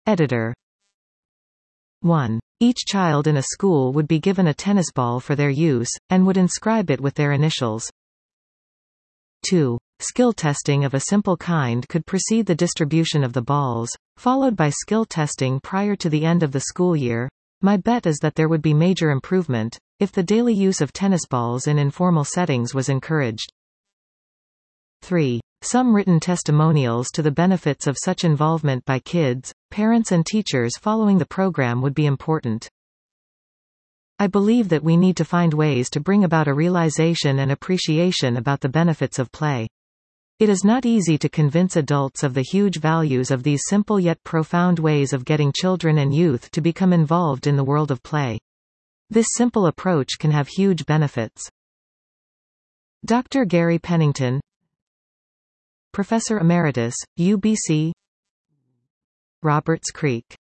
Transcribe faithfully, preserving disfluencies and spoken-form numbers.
Editor. one. Each child in a school would be given a tennis ball for their use, and would inscribe it with their initials. two. Skill testing of a simple kind could precede the distribution of the balls, followed by skill testing prior to the end of the school year. My bet is that there would be major improvement if the daily use of tennis balls in informal settings was encouraged. three. Some written testimonials to the benefits of such involvement by kids, parents and teachers following the program would be important. I believe that we need to find ways to bring about a realization and appreciation about the benefits of play. It is not easy to convince adults of the huge values of these simple yet profound ways of getting children and youth to become involved in the world of play. This simple approach can have huge benefits. Doctor Gary Pennington, Professor Emeritus, U B C, Roberts Creek.